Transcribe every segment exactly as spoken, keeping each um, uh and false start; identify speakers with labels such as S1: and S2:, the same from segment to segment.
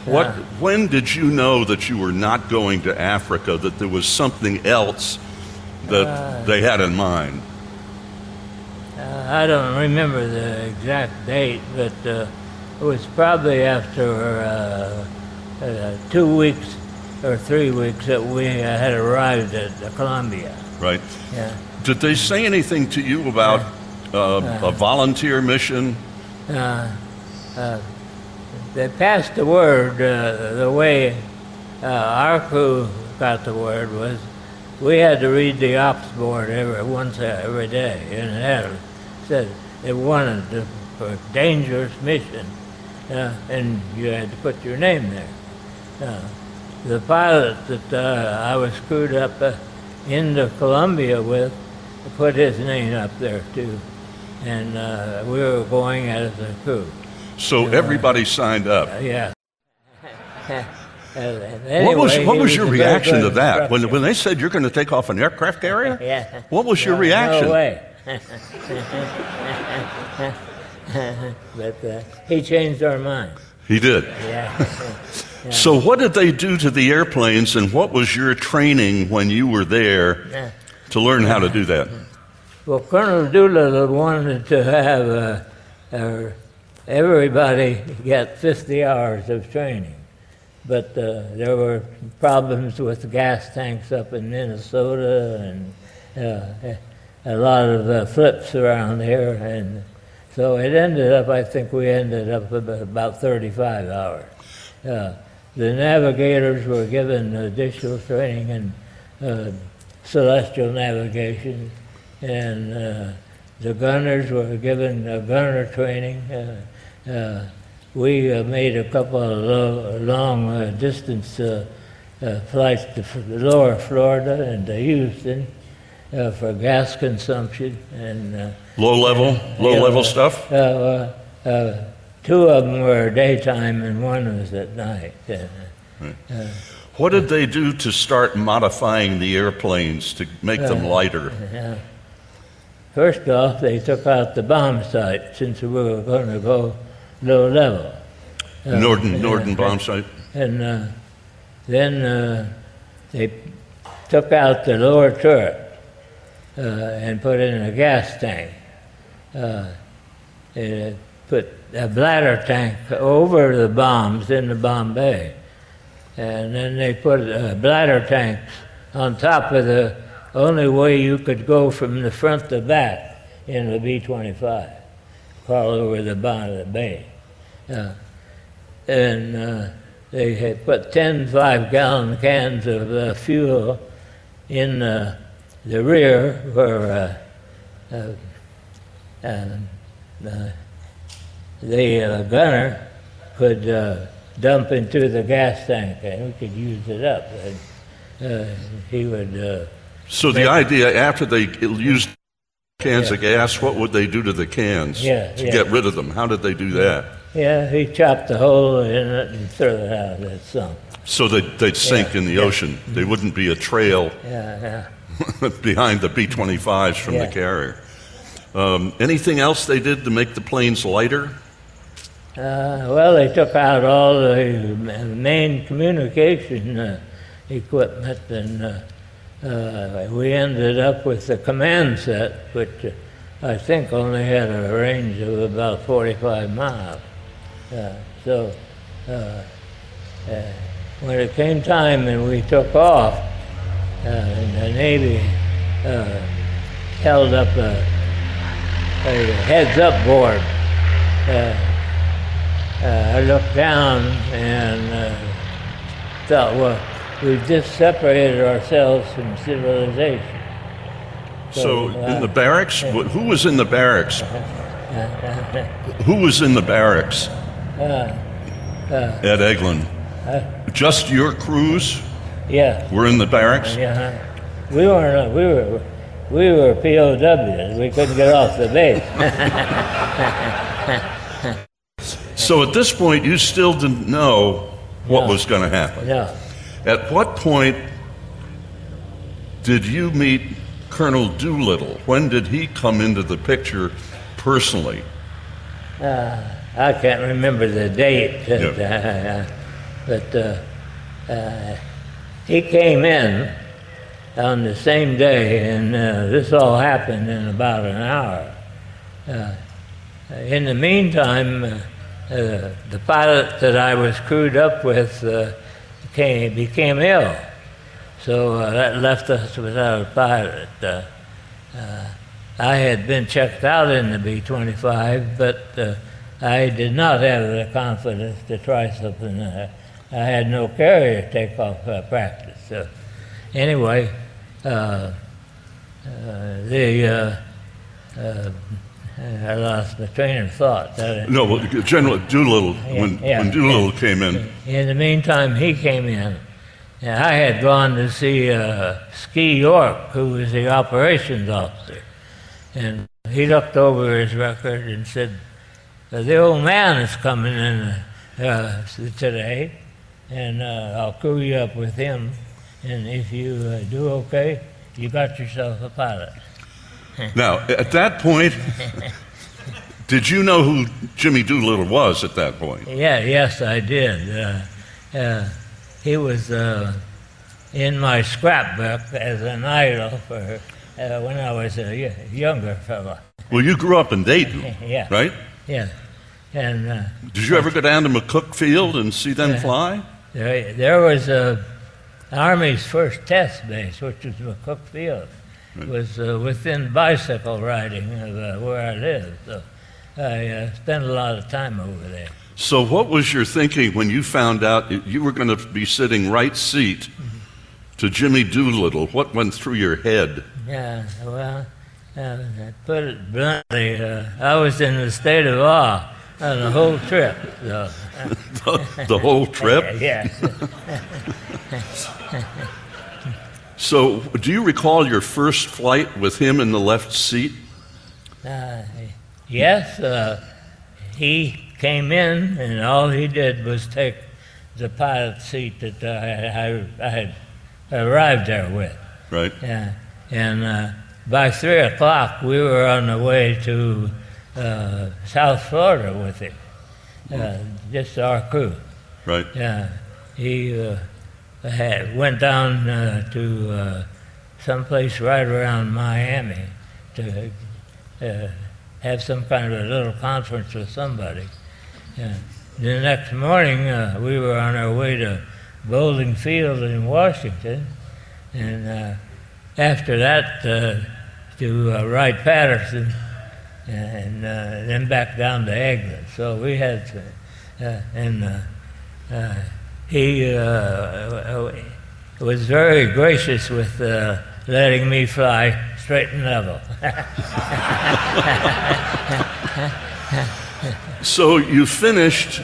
S1: What?
S2: Uh,
S1: when did you know that you were not going to Africa, that there was something else that
S2: Uh,
S1: they had in mind?
S2: uh, I don't remember the exact date, but uh, it was probably after uh, uh, two weeks or three weeks that we uh, had arrived at uh, Colombia.
S1: Right.
S2: Yeah.
S1: Did they say anything to you about uh, a volunteer mission?
S2: Uh, uh, they passed the word. Uh, the way uh, our crew got the word was we had to read the ops board every once every day, and it had said it wanted to, for a dangerous mission, uh, and you had to put your name there. Uh, the pilot that uh, I was crewed up uh, into Colombia with put his name up there too, and uh, we were going as a crew.
S1: So
S2: Uh,
S1: everybody signed up.
S2: Uh, yeah. Uh, anyway,
S1: what was what
S2: he
S1: was your
S2: a very
S1: reaction
S2: good
S1: to that when
S2: instructor.
S1: when they said you're going to take off an aircraft carrier?
S2: Yeah.
S1: What was your
S2: No,
S1: reaction?
S2: No way. But uh, he changed our mind.
S1: He did.
S2: Yeah. Yeah.
S1: So what did they do to the airplanes, and what was your training when you were there
S2: Yeah.
S1: to learn how to do that?
S2: Well, Colonel Doolittle wanted to have uh, uh, everybody get fifty hours of training, but uh, there were problems with the gas tanks up in Minnesota and uh, a lot of uh, flips around here, and so it ended up, I think we ended up about thirty-five hours. Uh, the navigators were given additional training in uh, celestial navigation, and uh, the gunners were given uh, gunner training. Uh, uh, we uh, made a couple of low, long uh, distance uh, uh, flights to f- lower Florida and to Houston uh, for gas consumption. and uh,
S1: Low level, low
S2: yeah,
S1: level stuff.
S2: Uh, uh, uh, two of them were daytime and one was at night. Uh, uh,
S1: What did they do to start modifying the airplanes to make them lighter?
S2: Yeah. First off, they took out the bomb sight since we were going to go low level. Uh,
S1: Norden, Norden
S2: uh,
S1: bomb sight.
S2: And uh, then uh, they took out the lower turret uh, and put in a gas tank. Uh, they put a bladder tank over the bombs in the bomb bay. And then they put uh, bladder tanks on top of the only way you could go from the front to back in the B twenty-five, crawl over the bottom of the bay. Uh, and uh, they had put ten five-gallon cans of uh, fuel in uh, the rear where uh, uh, uh, uh, the uh, gunner could uh, dump into the gas tank, and we could use it up. And, uh, he would. Uh,
S1: So the idea, after they used cans
S2: Yeah.
S1: of gas, what would they do to the cans
S2: Yeah,
S1: to
S2: yeah.
S1: get rid of them? How did they do that?
S2: yeah, he chopped a hole in it and threw it out of that sunk.
S1: So they'd, they'd sink
S2: Yeah,
S1: in the
S2: yeah.
S1: ocean. They wouldn't be a trail
S2: Yeah, yeah.
S1: behind the B twenty-fives from the
S2: Yeah.
S1: carrier. Um, anything else they did to make the planes lighter?
S2: Uh, well, they took out all the main communication uh, equipment, and uh, uh, we ended up with the command set, which uh, I think only had a range of about forty-five miles. Uh, so uh, uh, when it came time and we took off, uh, and the Navy uh, held up a, a heads-up board. Uh, Uh, I looked down and uh, thought, well, we've just separated ourselves from civilization.
S1: So,
S2: uh,
S1: in the barracks, wh- who was in the barracks? Who was in the barracks
S2: uh,
S1: at Eglin? Just your crews
S2: yeah,
S1: were in the barracks?
S2: yeah. We weren't. We were. We were P O Ws. We couldn't get off the base.
S1: So at this point, you still didn't know what
S2: No.
S1: was going to happen.
S2: No.
S1: At what point did you meet Colonel Doolittle? When did he come into the picture personally?
S2: Uh, I can't remember the date.
S1: Yeah.
S2: Uh, But uh, uh, he came in on the same day, and uh, this all happened in about an hour. Uh, in the meantime, uh, uh, the pilot that I was crewed up with uh, came, became ill, so uh, that left us without a pilot. Uh, uh, I had been checked out in the B twenty-five, but uh, I did not have the confidence to try something. Uh, I had no carrier takeoff uh, practice. So anyway, uh, uh, the uh, uh, I lost my train of thought. That
S1: No, well, General Doolittle,
S2: Yeah,
S1: when,
S2: yeah,
S1: when Doolittle
S2: yeah.
S1: came in,
S2: In the meantime, he came in. And I had gone to see uh, Ski York, who was the operations officer. And he looked over his record and said, the old man is coming in uh, today, and uh, I'll crew you up with him. And if you uh, do okay, you got yourself a pilot.
S1: now, at that point, did you know who Jimmy Doolittle was at that point?
S2: Yeah, yes, I did. Uh, uh, he was uh, in my scrapbook as an idol for uh, when I was a y- younger fella.
S1: Well, you grew up in Dayton,
S2: Yeah.
S1: right?
S2: Yeah, and uh,
S1: Did you ever go down to McCook Field and see them
S2: Yeah.
S1: fly?
S2: there, there was a Army's first test base, which was McCook Field. It was uh, within bicycle riding of uh, where I lived, so I uh, spent a lot of time over there.
S1: So what was your thinking when you found out that you were going to be sitting right seat to Jimmy Doolittle? What went through your head?
S2: Yeah, well, uh, to put it bluntly, uh, I was in a state of awe on the whole trip. So.
S1: the, the whole trip?
S2: Yeah.
S1: So do you recall your first flight with him in the left seat?
S2: Uh, yes, uh, he came in, and all he did was take the pilot seat that I, I, I had arrived there with.
S1: Right.
S2: Yeah, and uh, by three o'clock, we were on the way to uh, South Florida with him, uh, just our crew.
S1: Right.
S2: Yeah, he uh, had, went down uh, to uh, someplace right around Miami to uh, have some kind of a little conference with somebody. Yeah. The next morning, uh, we were on our way to Bowling Field in Washington, and uh, after that uh, to uh, Wright-Patterson, and uh, then back down to Eglin. So we had, to, uh, and uh, uh, he uh, was very gracious with uh, letting me fly straight and level.
S1: So you finished.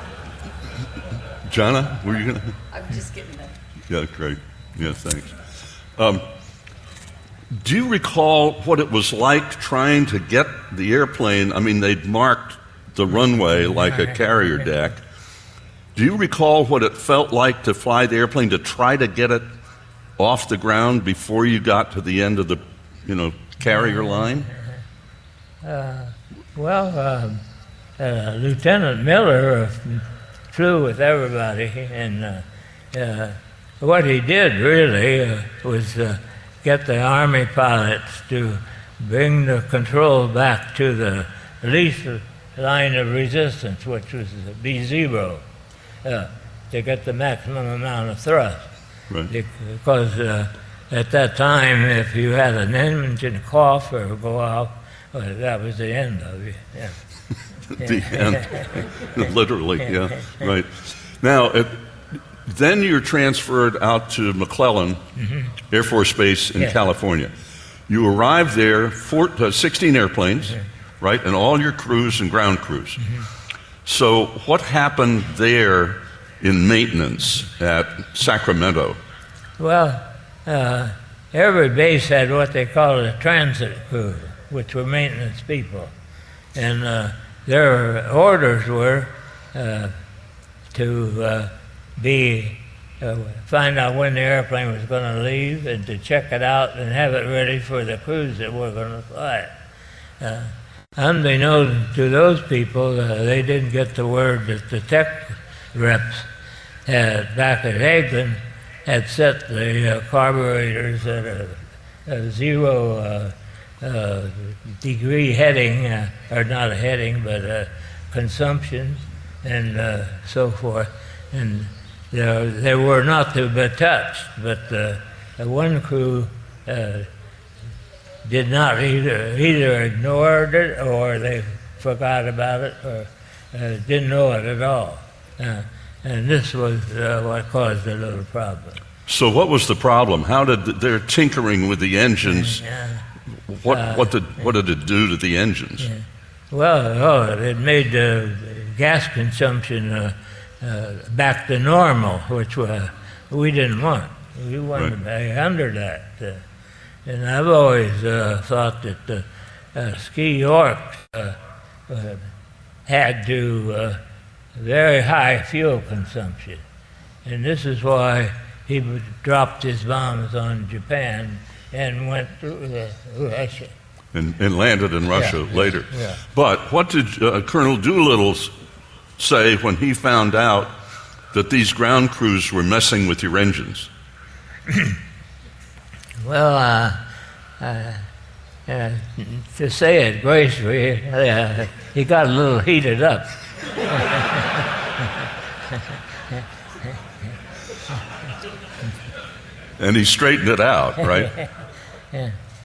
S1: Jana, were you going to?
S3: I'm just getting that.
S1: Yeah, great. Yeah, thanks. Um, do you recall what it was like trying to get the airplane? I mean, they'd marked the runway like a carrier deck. Do you recall what it felt like to fly the airplane, to try to get it off the ground before you got to the end of the, you know, carrier line?
S2: Uh, well, um, uh, Lieutenant Miller uh, flew with everybody, and uh, uh, what he did really uh, was uh, get the Army pilots to bring the control back to the least line of resistance, which was B zero, uh, to get the maximum amount of thrust.
S1: Right.
S2: Because uh, at that time, if you had an engine cough or go out, well, that was the end of it. Yeah.
S1: The end. Literally, yeah. Right. Now, it, then you're transferred out to McClellan mm-hmm. Air Force Base in
S2: Yeah.
S1: California. You arrived there, four, uh, sixteen airplanes, mm-hmm. right, and all your crews and ground crews. Mm-hmm. So what happened there in maintenance at Sacramento?
S2: Well, uh, every base had what they called a transit crew, which were maintenance people. And uh, their orders were uh, to uh, be, uh, find out when the airplane was going to leave and to check it out and have it ready for the crews that were going to fly it. Uh, unbeknownst to those people, uh, they didn't get the word that the tech reps had, back at Hagelin, had set the uh, carburetors at a, a zero uh, uh, degree heading, uh, or not a heading, but a consumption, and uh, so forth. And they, they were not to be touched, but uh, one crew uh, did not either, either ignored it or they forgot about it or uh, didn't know it at all. Uh, and this was uh, what caused a little problem.
S1: So what was the problem? How did their tinkering with the engines,
S2: Yeah.
S1: what,
S2: Uh,
S1: what, did, what did it do to the engines?
S2: Yeah. Well, oh, it made the gas consumption uh, uh, back to normal, which uh, we didn't want. We wanted to be under that. Uh, and I've always uh, thought that the uh, Ski York uh, uh, had to uh, very high fuel consumption. And this is why he would- dropped his bombs on Japan and went to uh, Russia.
S1: And, and landed in Russia
S2: Yeah,
S1: later.
S2: yeah.
S1: But what did uh, Colonel Doolittle s- say when he found out that these ground crews were messing with your engines?
S2: Well, uh, uh, uh, to say it gracefully, uh, he got a little heated up.
S1: And he straightened it out, right?
S2: Yeah.